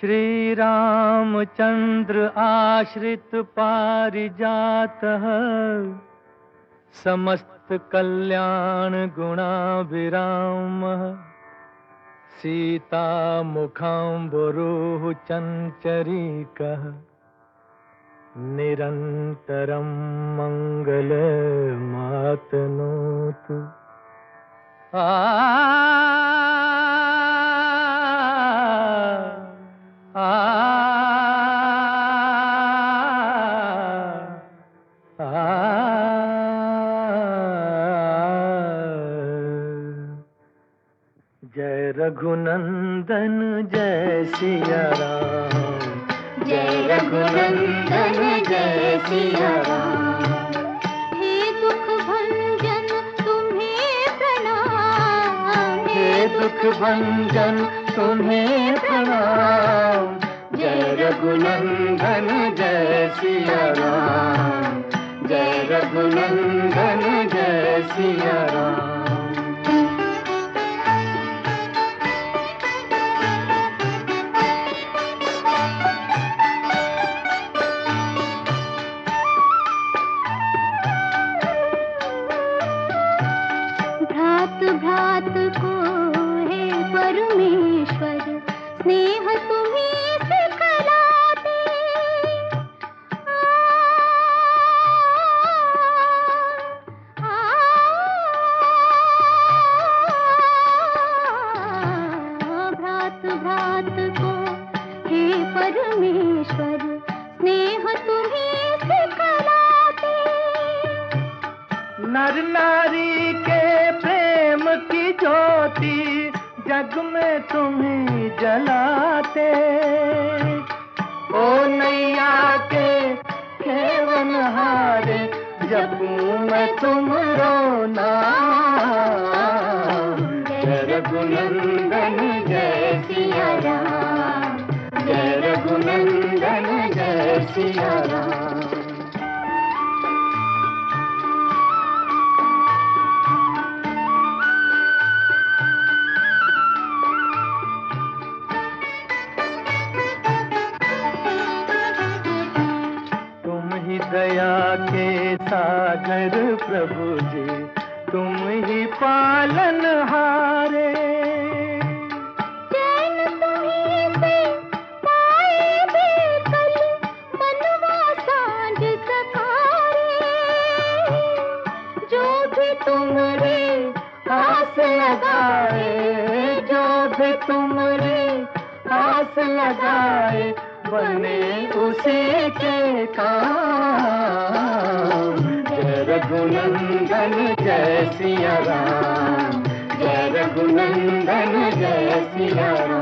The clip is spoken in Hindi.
श्री रामचंद्र आश्रित पारिजातः समस्त कल्याण गुणाभिरामः सीता मुखाम्बुरुः चञ्चरीकः निरन्तरं मङ्गलमातनोतु। जय रघुनंदन जय सिया राम, जय रघुनंदन जय सिया राम। हे दुख भंजन तुम्हें प्रणाम, हे दुख भंजन तुम्हें प्रणाम। जय रघुनंदन जय सिया राम, जय रघुनंदन जय सिया राम। भ्रात को है परमेश्वर स्नेह तुम्हें सिखलाते। भ्रात को है परमेश्वर स्नेह तुम्हें सिखलाते। नर नारी के प्रेम की ज्योति जग में तुम्हें जलाते। ओ नैया के खेवन हारे जपूं मैं तुमरो नाम। जय रघुनंदन जय सिया राम, जय रघुनंदन जय सिया राम। दया के सागर प्रभु जी तुम ही पालन हारे। चैन तुम्हीं से पाए बेकल मनवा सांझ सकारे। जो भी तुमरे आस लगाए, जो भी तुमरे आस लगाए बने उसी के काम। जय रघुनंदन जय सिया राम, जय रघुनंदन जय सिया राम।